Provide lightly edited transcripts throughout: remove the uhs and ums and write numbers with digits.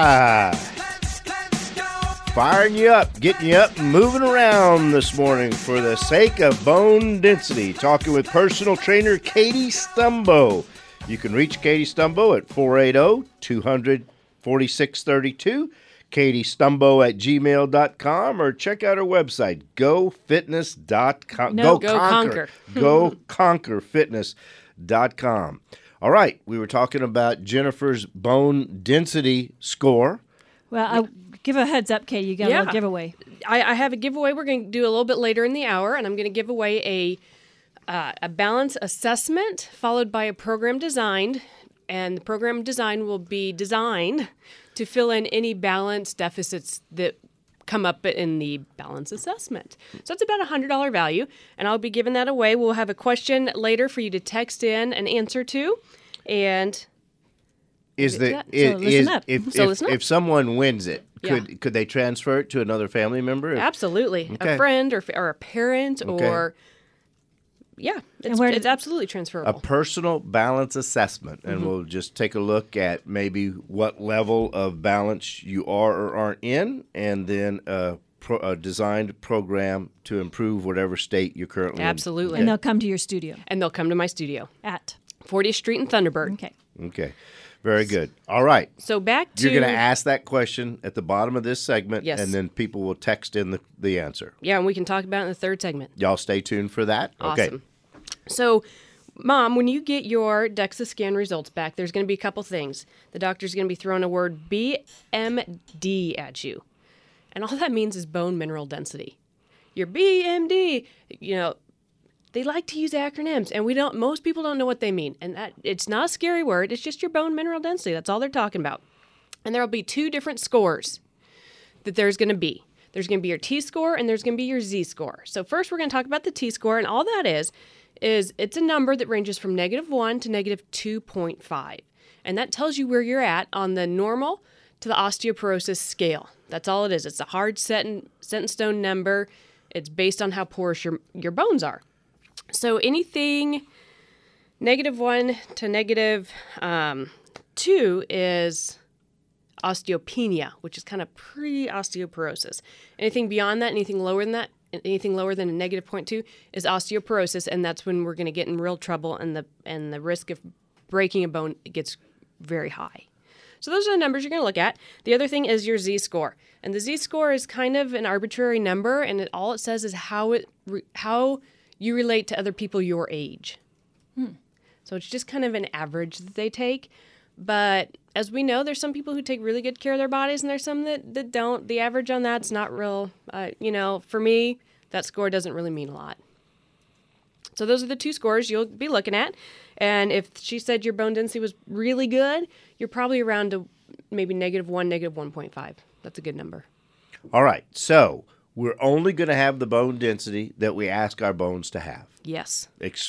right. Firing you up, getting you up and moving around this morning for the sake of bone density. Talking with personal trainer Katie Stumbo. You can reach Katie Stumbo at 480-200-4632, katiestumbo@gmail.com, or check out her website, gofitness.com. No, Go Conquer. GoConquerFitness.com. All right, we were talking about Jennifer's bone density score. Well, I'll give a heads up, Katie. You got a little giveaway. I have a giveaway we're going to do a little bit later in the hour, and I'm going to give away a balance assessment followed by a program designed, and the program design will be designed to fill in any balance deficits that come up in the balance assessment. So it's about a $100 value, and I'll be giving that away. We'll have a question later for you to text in an answer to, and listen up. If someone wins it, could they transfer it to another family member? Absolutely. Okay. A friend or a parent or it's absolutely transferable. A personal balance assessment, and we'll just take a look at maybe what level of balance you are or aren't in, and then a designed program to improve whatever state you're currently in. Absolutely. And they'll come to your studio. And they'll come to my studio. At 40th Street in Thunderbird. Okay. Very good. All right. So back to... You're going to ask that question at the bottom of this segment, yes, and then people will text in the answer. Yeah, and we can talk about it in the third segment. Y'all stay tuned for that. Awesome. Okay. So, Mom, when you get your DEXA scan results back, there's going to be a couple things. The doctor's going to be throwing a word BMD at you. And all that means is bone mineral density. Your BMD, they like to use acronyms, and most people don't know what they mean. And it's not a scary word. It's just your bone mineral density. That's all they're talking about. And there will be two different scores that there's going to be. There's going to be your T-score, and there's going to be your Z-score. So first we're going to talk about the T-score, and all that is it's a number that ranges from -1 to -2.5. And that tells you where you're at on the normal to the osteoporosis scale. That's all it is. It's a hard set in stone number. It's based on how porous your bones are. So anything -1 to -2 is osteopenia, which is kind of pre-osteoporosis. Anything beyond that, anything lower than a -0.2 is osteoporosis, and that's when we're going to get in real trouble, and the risk of breaking a bone gets very high. So those are the numbers you're going to look at. The other thing is your Z-score, and the Z-score is kind of an arbitrary number, and all it says is how you relate to other people your age. So it's just kind of an average that they take. But as we know, there's some people who take really good care of their bodies, and there's some that don't. The average on that's not real. For me, that score doesn't really mean a lot. So those are the two scores you'll be looking at. And if she said your bone density was really good, you're probably around to maybe -1, -1.5. That's a good number. All right. So we're only going to have the bone density that we ask our bones to have. Yes.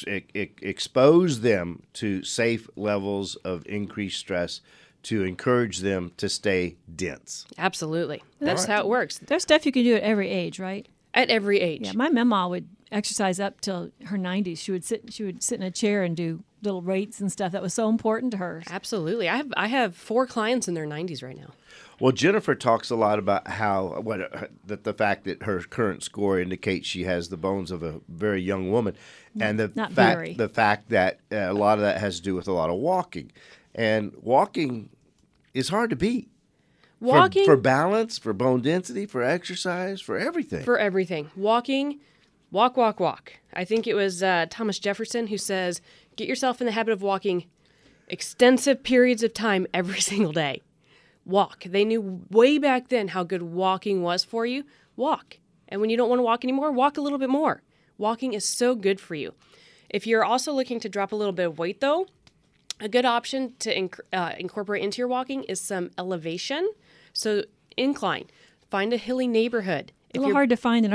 Expose them to safe levels of increased stress to encourage them to stay dense. Absolutely. That's how it works. There's stuff you can do at every age, right? At every age. Yeah, my mama would exercise up till her 90s. She would sit in a chair and do little weights and stuff. That was so important to her. Absolutely. I have 4 clients in their 90s right now. Well, Jennifer talks a lot about the fact that her current score indicates she has the bones of a very young woman, and the fact that a lot of that has to do with a lot of walking, and walking is hard to beat. Walking for balance, for bone density, for exercise, for everything. For everything. Walking, walk. I think it was Thomas Jefferson who says, get yourself in the habit of walking extensive periods of time every single day. Walk. They knew way back then how good walking was for you. Walk. And when you don't want to walk anymore, walk a little bit more. Walking is so good for you. If you're also looking to drop a little bit of weight, though, a good option to incorporate into your walking is some elevation. So incline. Find a hilly neighborhood. A little hard to find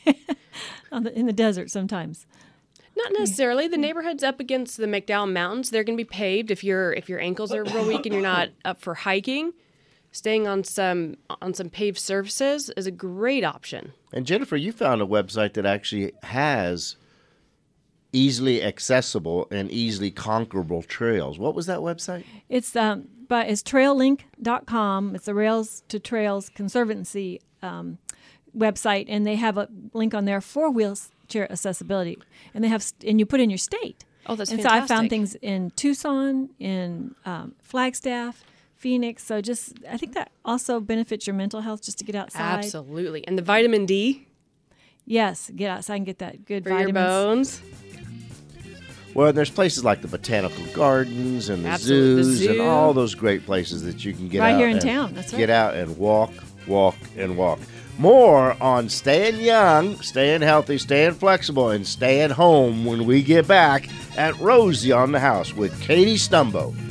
in the desert sometimes. Not necessarily. The neighborhood's up against the McDowell Mountains. They're going to be paved if your ankles are real weak and you're not up for hiking. Staying on some paved surfaces is a great option. And Jennifer, you found a website that actually has easily accessible and easily conquerable trails. What was that website? It's is traillink.com. It's the Rails to Trails Conservancy website, and they have a link on there for wheelchair accessibility. And you put in your state. Oh, that's fantastic. fantastic. So I found things in Tucson, in Flagstaff, Phoenix. So I think that also benefits your mental health just to get outside. Absolutely. And the vitamin D. Yes, get outside and get that good for vitamins. your bones. Well, there's places like the botanical gardens and the Absolutely. zoos The zoo. and all those great places that you can get right out here in and town. That's right. Get out and walk, and walk. More on staying young, staying healthy, staying flexible, and staying home when we get back at Rosie on the House with Katie Stumbo.